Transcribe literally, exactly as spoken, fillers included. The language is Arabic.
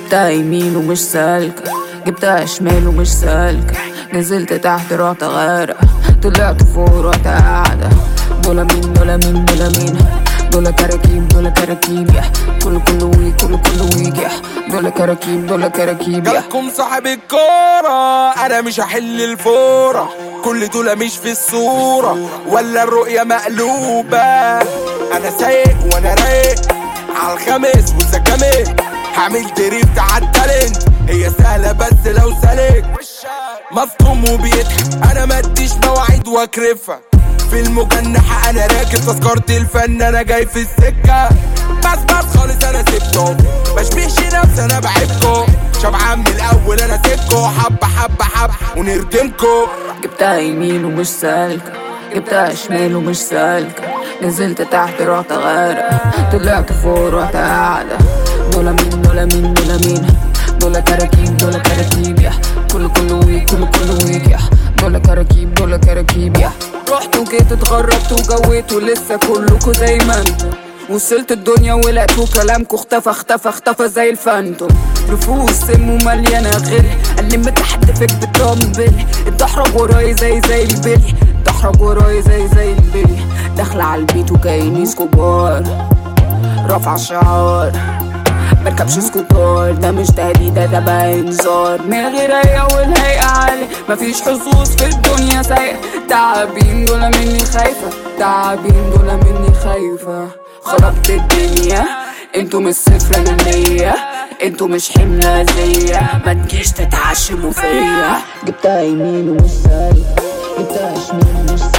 جبتها يمين ومش سالكة، جبتها شمال ومش سالكة، نزلت تحت رحت غارق، طلعت فوق رحت قاعدة. دولا مين دولا مين دولا مين دولا كراكيب دولا كراكيب يا كل كل ويك كل كل ويك يا دولا كراكيب دولا كراكيب يا جالكم صاحب الكورة، أنا مش هحل الفورة، كل دول مش في الصورة ولا الرؤية مقلوبة. أنا سايق وأنا رايق عالخامس والسكامل، هعمل دريفت عالتالنت، هي سهلة بس لو سالك مفطوم وبيضحك. أنا مديش مواعيد واكرفها في المجنحة، أنا راكب تذكرة الفن، أنا جاي في السكة بس بس خالص أنا سبته، مشبهش نفسي أنا بحبكو، شبعان من الأول أنا سيبكو، حبة حبة حبة ونردمكو. جبتها يمين ومش سالكة، جبتها شمال ومش سالكة، نزلت تحت رحت غارق، طلعت فوق رحت قاعدة. دولا مين دولا مين دولا مين دولا كراكيب دولا كراكيب يا كل كل ويك كل كل ويك يا دولا كراكيب دولا كراكيب يا. رحت وجيت اتغربت وجويت ولسه كلكوا زي ما انتوا، وصلت الدنيا ولقيتوا كلامكوا اختفى اختفى اختفى زي الفانتوم. رفوس سم ومليانة غل، اللي متحدفك بتطبل، اتدحرج وراي زي زي البلي، اتدحرج وراي زي زي البلي. داخلة عالبيت وكاينيس كبار رافعة شعار، مركبش سكوتار، ده مش تهديد ده بقى انذار. من غير هي والهيئة عالي، مفيش حظوظ في الدنيا سايقة. تعابين دول مني خايفة، تعابين دول مني خايفة. خربت الدنيا انتو مش صفر انا مية، انتو مش حملة زيا، ما تجيش تتعشموا فيا. جبتها يمين ومش سالكة، جبتها شمال ومش سالكة.